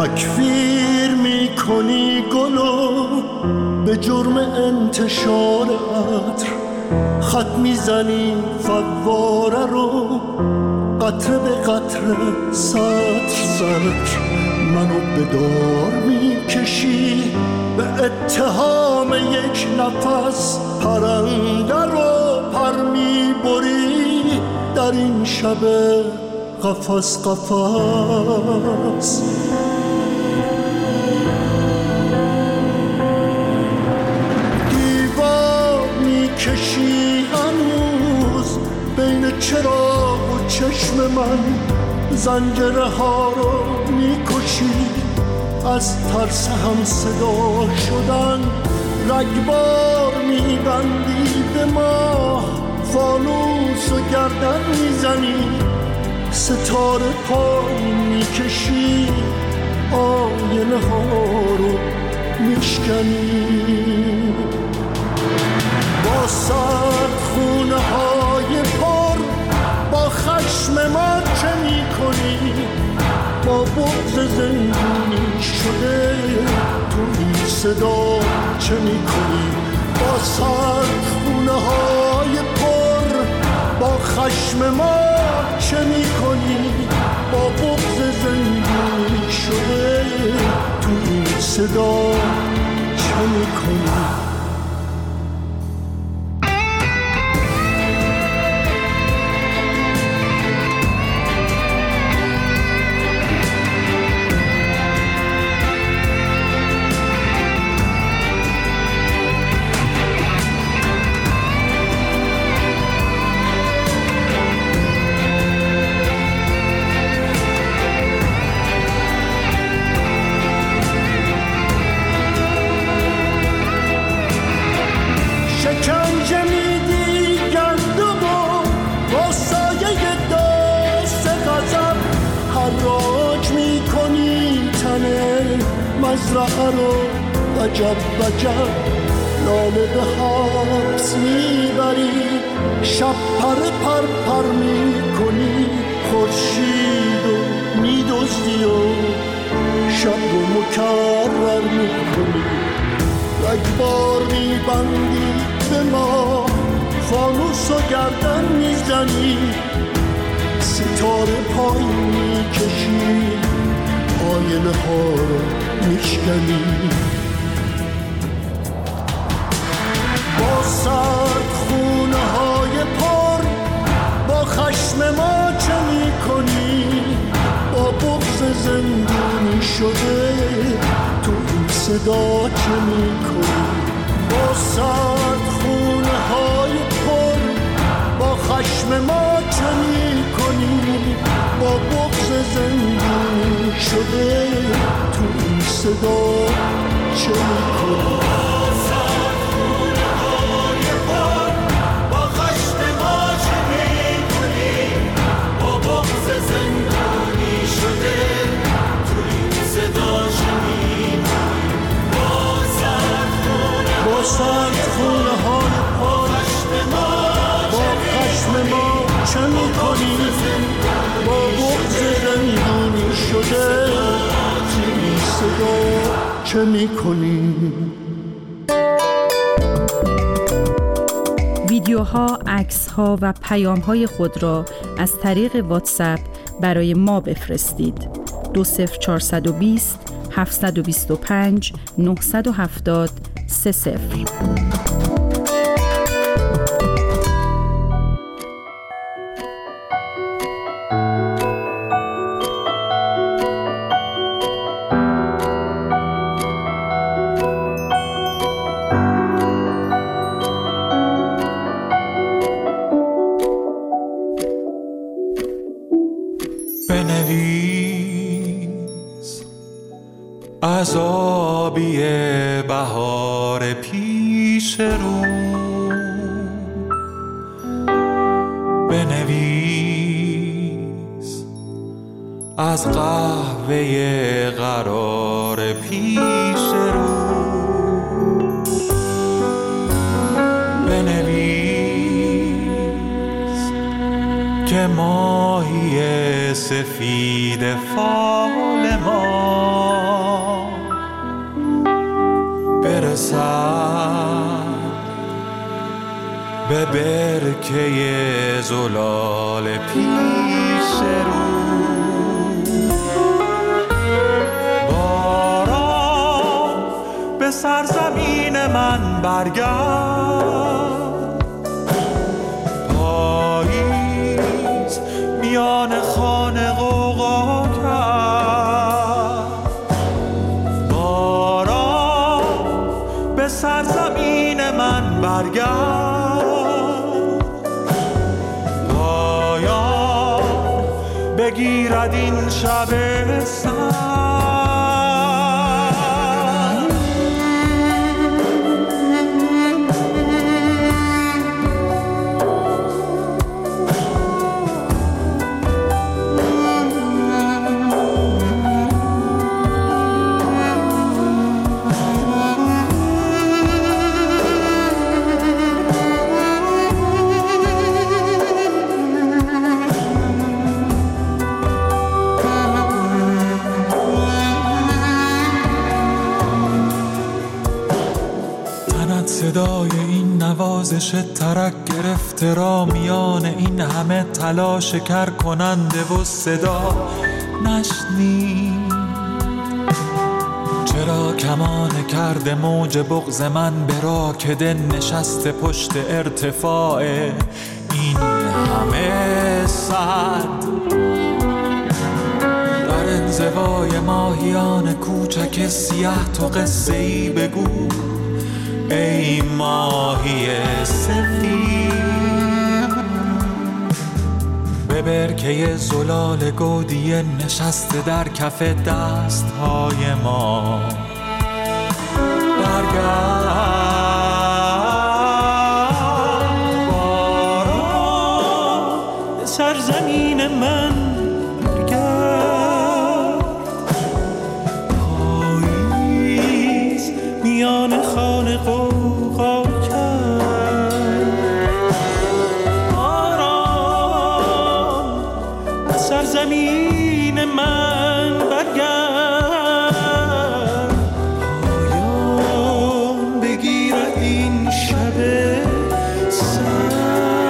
تکفیر میکنی گلو به جرم انتشار عطر، خط میزنی فواره رو قطره به قطره سطر سطر، منو به دار میکشی به اتهام یک نفس، پرنده رو پر میبری در این شب قفس قفس. دیوار میکشی هنوز بین چراغ و چشم من، زنجره ها رو میکشی از ترس هم صدا شدن، رگبار میبندی به ماه، فانوس و گردن میزنی، ستاره پایین میکشی، آینه ها رو میشکنی. با سرد خونه های پر با خشم ما چه میکنی؟ با بغض زندونی شده تو این صدا چه میکنی؟ با سرد خونه های پر با خشم ما چه میکنی؟ با بغض زندونی شده تو این صدا چه میکنی؟ مزرعه رو وجب وجب لاله به حبس میبری، شب پر پر پر میکنی، خورشید رو میدزدی و شب رو مکرر میکنی، رگبار میبندی به ما، فانوس و گردن میزنی، ستاره پایین میکشی، آینه ها رو میشکنی. با سرد خونه های پر با خشم ما چه میکنی؟ با بغض زندونی شده تو این صدا چه میکنی؟ با سرد خونه های پر با خشم ما چه میکنی؟ با بغض زندونی شده تو این صدا چه میکنی؟ با سرد خونه های پر با خشم ما چه میکنی؟ با بغض زندونی شده تو این صدا چه میکنی؟ ویدیوها، عکس‌ها و پیام‌های خود را از طریق واتساپ برای ما بفرستید. 20420 725 970 30. بنویس عذابی بهار پیش رو، بنویس از قهوه قرار پیش رو، بنویس که ماهی سفید فال ما سر به برکه زلال پیش رو. باران به سرزمین من برگرد، پاییز میان خانه غوغا کرد. باران به سرزمین من برگرد، پایان بگیرد این شب سر. صدای این نوازش ترک گرفته را میان این همه تلاش کر کننده و صدا نشنی. چرا کمان کرده موج بغض من به راکده نشسته پشت ارتفاع این همه سد؟ در انزوای ماهیان کوچک سیاه تو قصه ای بگو ای ماهی سفید. به برکه زلال گودی نشسته در کف دستهای ما برگرد. باران به سرزمین من برگرد، پاییز میان خانه غوغا کرد. باران به سرزمین من برگرد، پایان بگیرد این شب سر.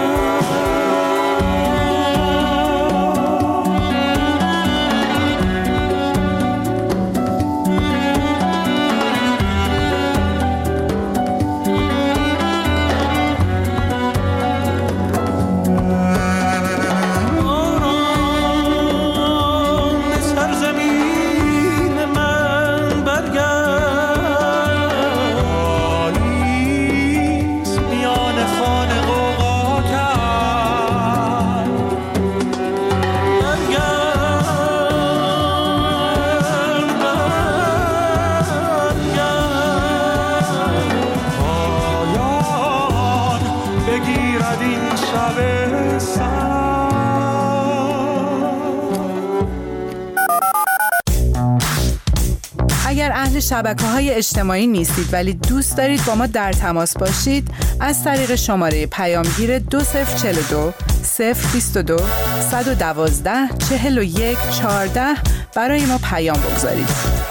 اگر اهل شبکه‌های اجتماعی نیستید ولی دوست دارید با ما در تماس باشید، از طریق شماره پیامگیر 2042 022 112 41 14 برای ما پیام بگذارید.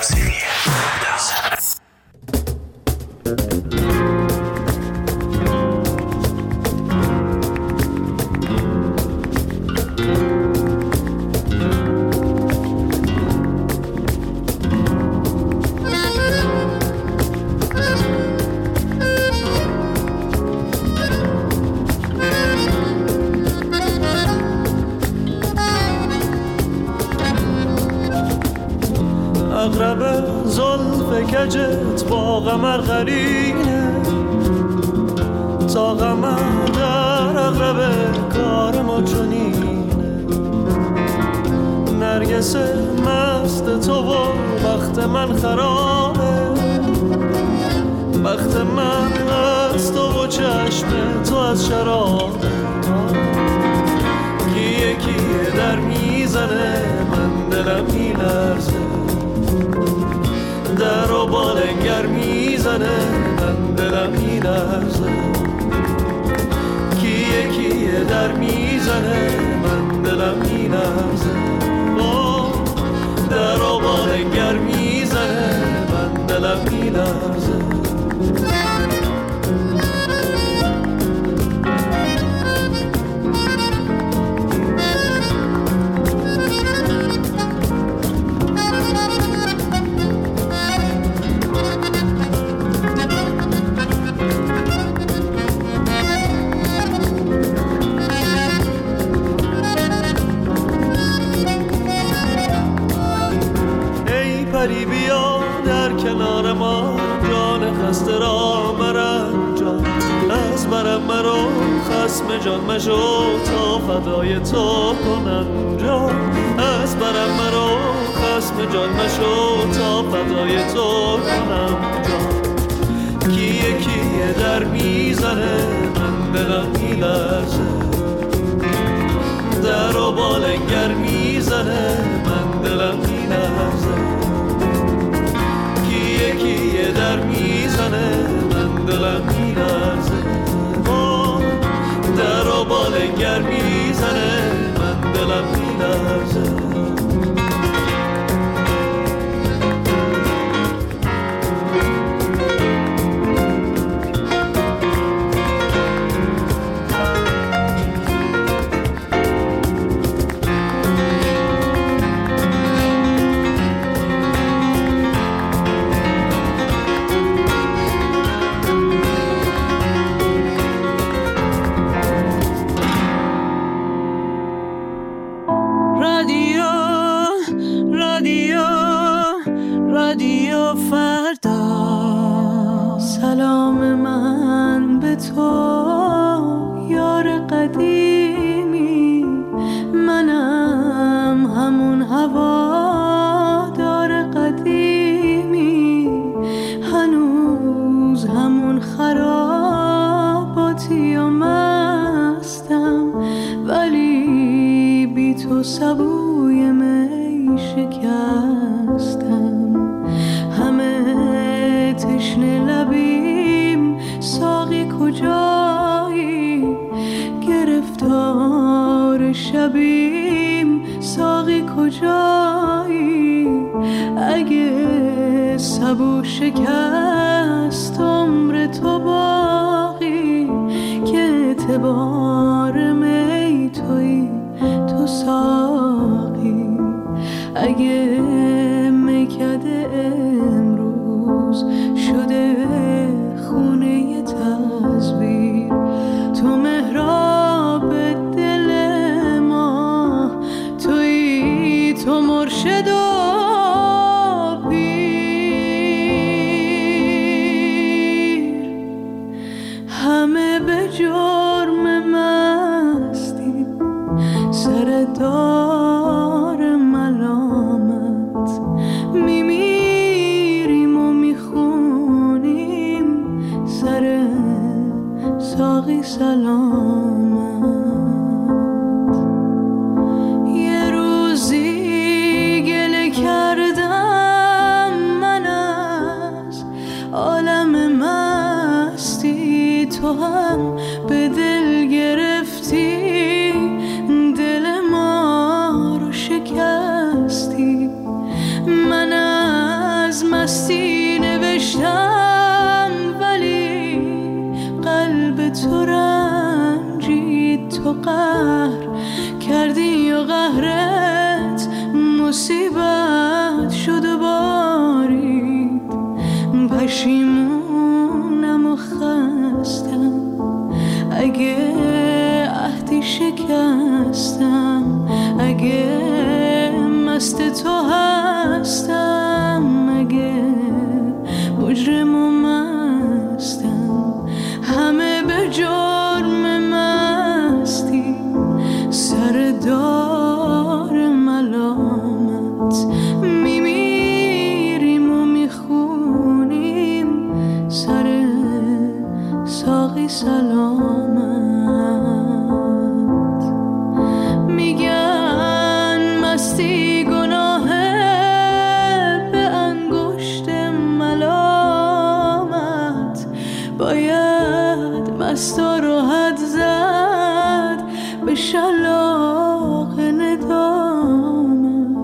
اغرب زلف کجت با قمر قرینه، تا قمر در اغرب کار ما چنینه. نرگس مست تو و بخت من خرابه، بخت من از تو و چشم تو از شرابه. یکی در میزنه من دلم میلرزه، در و بالنگر میزنه من دلم میلرزه. یکی در میزنه من دلم میلرزه، در و بالنگر میزنه من دلم میلرزه. پری بیا در کنار ما، جان خسته را مرنجان. از برم مرو خصم جان مشو، تا فدای تو کنم جان. از برم مرو خصم جان مشو، تا فدای تو کنم جان. کیه کیه در میزنه، من دلم میلرزه. در و بالنگر میزنه، من دلم میلرزه. کیه در میزنه، من دلم میلرزه. در و بالنگر میزنه، من دلم میلرزه. رادیو فردا، سلام من به تو یار قدیمی. منم همون هوادار قدیمی، هنوز همون خراباتی و مستم، ولی بی تو سبوی می شکستم. همه تشنه لبیم، ساقی کجایی؟ گرفتار شبیم، ساقی کجایی؟ اگه سبو شکست عمر تو باقی، که اعتبار می توی تو ساقی. اگه میکده امروز شده خونه تصویر، تو محراب دل ما تویی، تو مرشد و پیر. همه به جرم مستی سر دار ملامت، میمیریم و میخونیم سر ساقی سلامت. یه روزی گله کردم من از عالم مستی، تو هم به دل گرفتی، دل ما رو شکستی. من از مستی نوشتم، ولی قلب تو رنجید. تو قهر کردی و قهرت مصیبت شد و بارید. پشیمونم و خستم، اگه عهدی شکستم، اگه مست تو هستم، اگه مجرم و مستم. همه به جرم مستی سر دار ملامت، میمیریم و میخونیم سر ساقی سلامت. میگن مستی گناهه، به انگشت ملامت باید مستا رو حد زد به شلاق ندامت.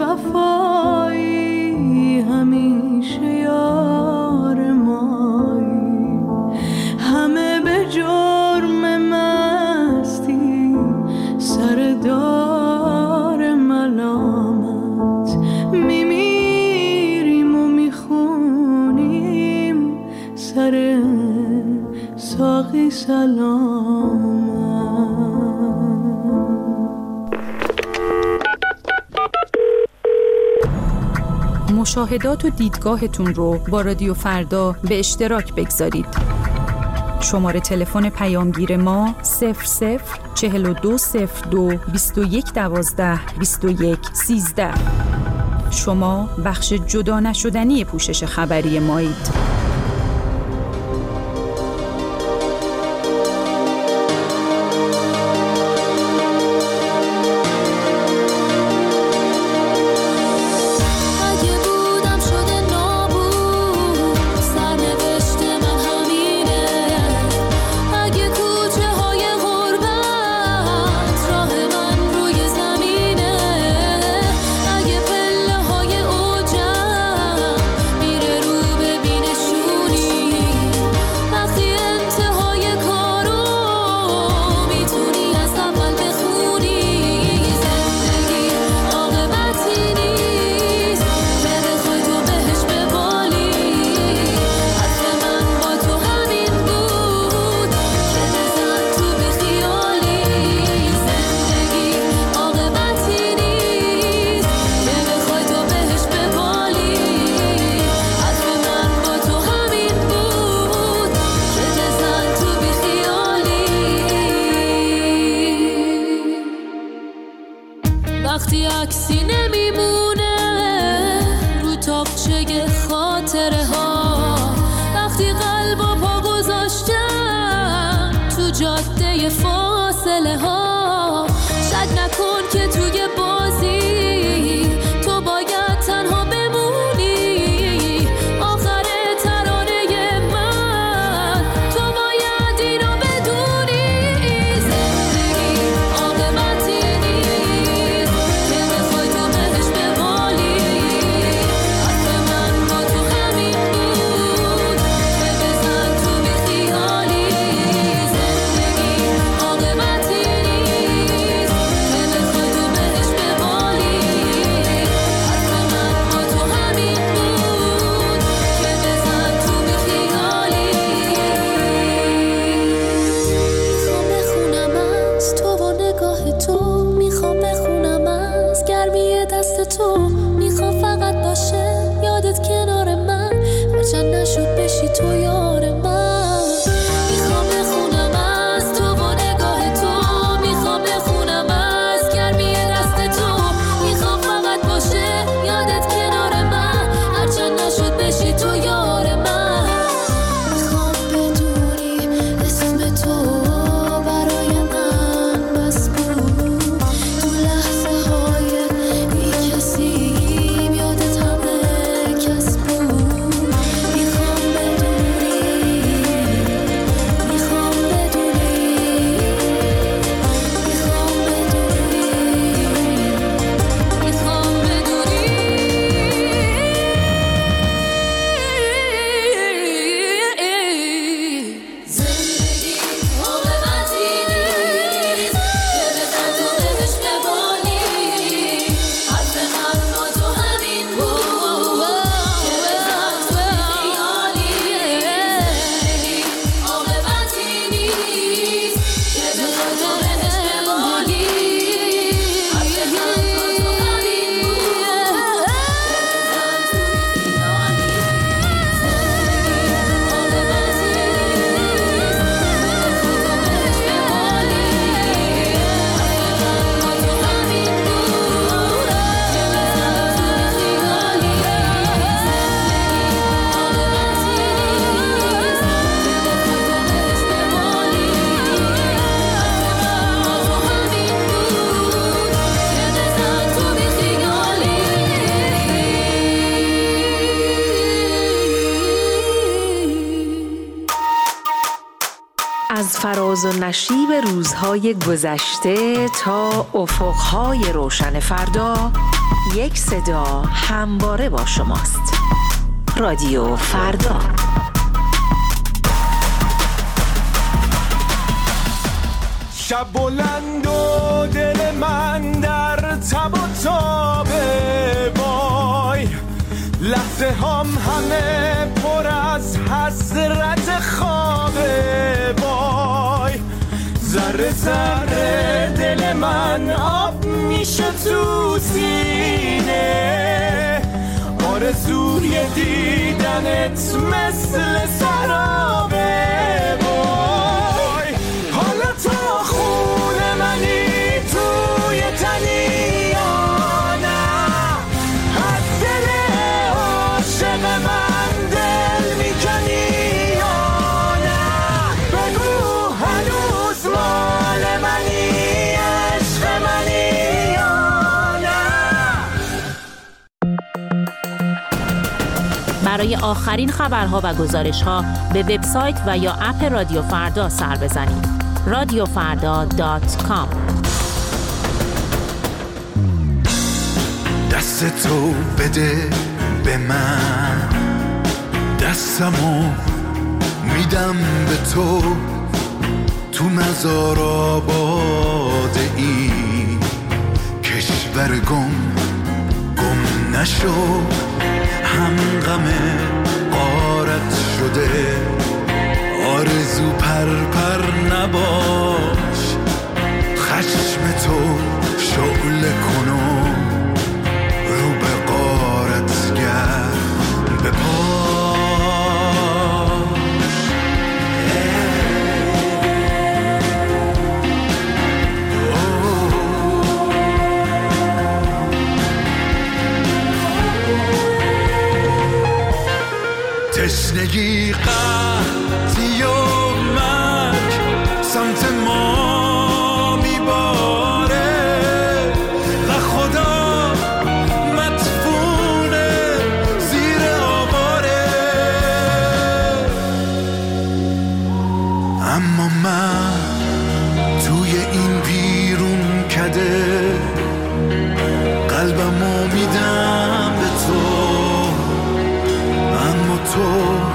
وفایی همیشه یار مایی، همه به جرم مستی سردار ملامت، میمیریم و میخونیم سر ساقی سلامت. مشاهدات و دیدگاهتون رو با رادیو فردا به اشتراک بگذارید. شماره تلفن پیامگیر ما 00420221122113. شما بخش جدا نشدنی پوشش خبری مایید. وقتی عکسی نمیمونه رو تاقچه خاطره ها، وقتی قلب و پا گذاشتم تو جاده فاصله ها، شک نکن که توی بازی تو باید تنها بمونی، آخر ترانه من تو باید اینو بدونی، زندگی عاقبتی نیست که بخوای تو بهش بمالی، حرف من با تو همین بود که بزن تو بیخیالی، زندگی عاقبتی نیست که بخوای تو بهش بمالی، حرف من با تو همین بود که بزن تو بیخیالی. میخوام بخونم از تو و نگاه تو، میخوام بخونم از گرمی دست تو، میخوام فقط باشه یادت کنار من، هرچند نشد بشی تو یار من. میخوام بخونم از تو و نگاه تو، میخوام بخونم از گرمی دست تو، میخوام فقط باشه یادت کنار من، هرچند نشد بشی تو یار من. میخوام بدونی اسم تو برای من بس بود، تو لحظه های بی کسی یادت همه کس بود. میخوام بدونی، میخوام بدونی، میخوام بدونی، میخوام بدونی. زندگی عاقبتی نیست که بزن تو بهش بمالی، حرف من با تو همین بود که بزن تو بیخیالی، زندگی عاقبتی نیست که بزن تو بهش بمالی، حرف من با تو همین بود که بزن تو بیخیالی، زندگی عاقبتی از فراز و نشیب روزهای گذشته تا افقهای روشن فردا، یک صدا همواره با شماست. رادیو فردا. شب بلند و دل من در تب و تابه، وای لحظه همه پر از حسرت خوابه، وای ذره ذره دل من آب میشه تو سینه، آرزوی دیدنت مثل سرابه، وای حالا تا خون منی توی تنی یا نه، از دل عاشق من دل میکنی یا نه، بگو هنوز مال منی عشق منی یا نه. برای آخرین خبرها و گزارش‌ها به وبسایت و یا اپ رادیو فردا سر بزنید. radiofarda.com. دست تو بده به من، دستمو میدم به تو، تو مزار آباده ای کشور گم نشو، هم غم غارت شده، آرزو پر نباش، خشم تو شعله کنو رو به غارت گرد به پاش. تشنگی قحطی و مرگ سمت ما میباره و خدا مدفونه زیر آواره، اما من توی این بیرون کده قلبمو میدم به تو، اما تو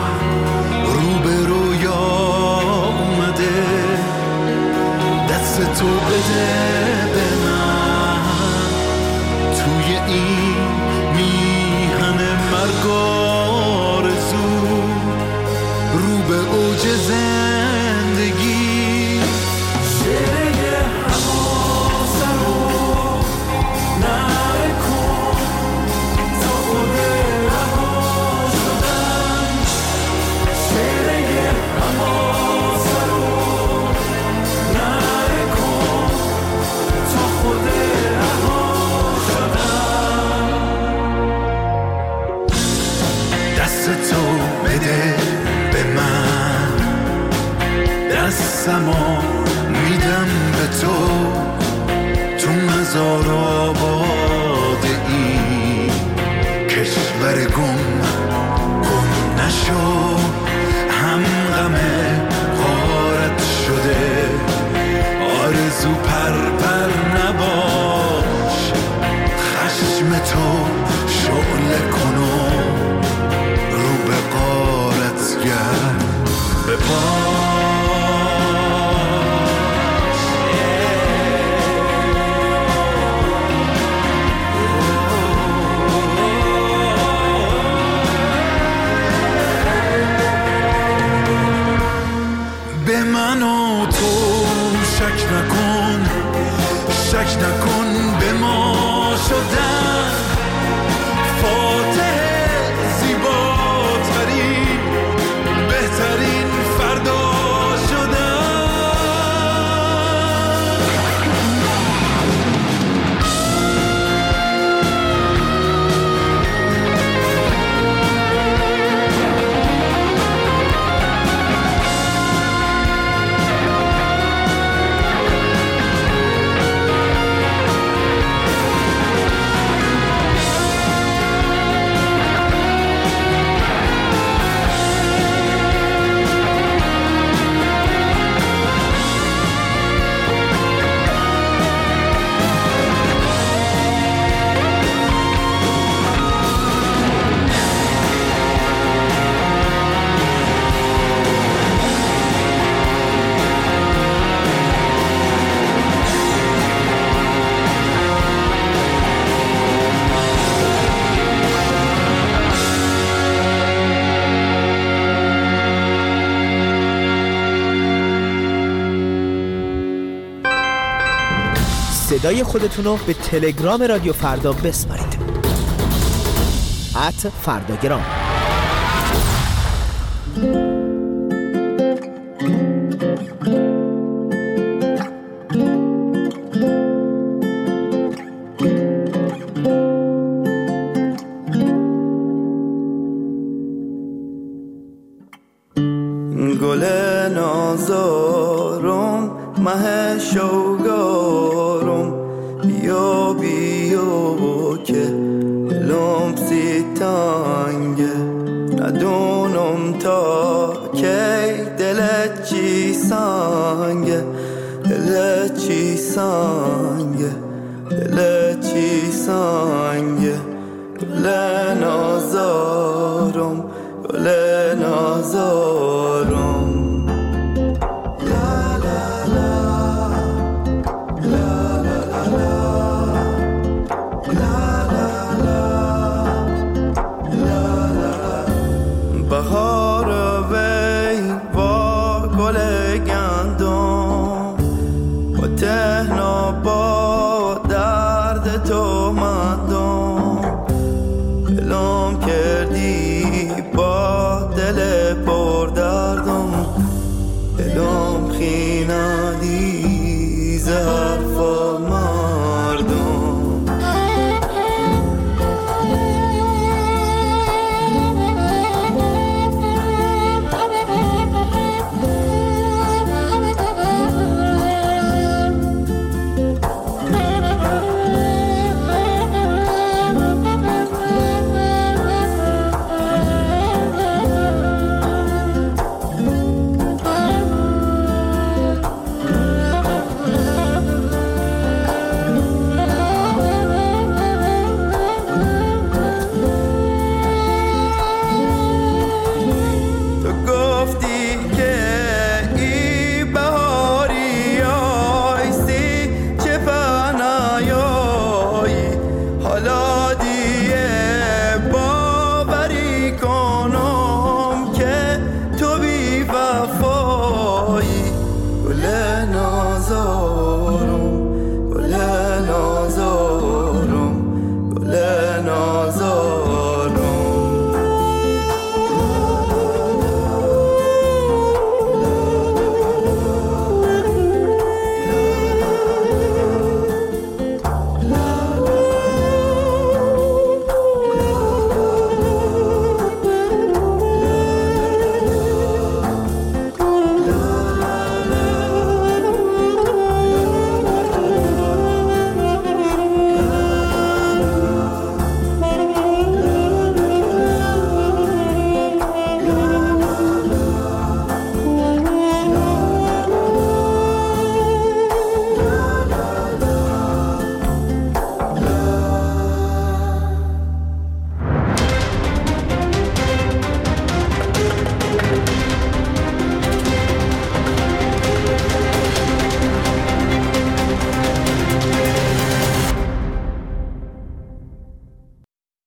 روبرویا اومده، دست تو بده به من، توی این میهن مرگ آرزو رو به اوج زندگی. شعله حواسه رو نکن تا خود رها شدن، شعله حواسه رو نکن تا خود رها شدن. دست تو بده به من، دستمو میدم به تو، تو مزار آباده ای کشور گم نشو، هم غم غارت شده، آرزو پر نباش، خشم تو شعله کنو رو به غارت گرد به پاش. صدای خودتون رو به تلگرام رادیو فردا بسپارید. @فرداگرام. گل نازارم مه شوگارم بیا بیا که لمسی تانگه ندونم تا کی دلت چی سانگه دلت چی سانگه دلت چی سانگه گل نازارم گل نازارم